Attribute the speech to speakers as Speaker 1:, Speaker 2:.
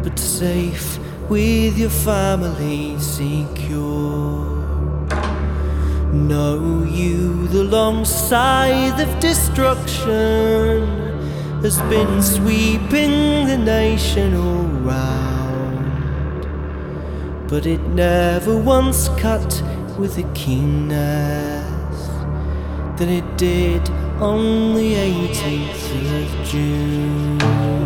Speaker 1: but safe with your family secure. Know you the long scythe of destruction has been sweeping the nation all round, but it never once cut with a keenness than it did on the 18th of June.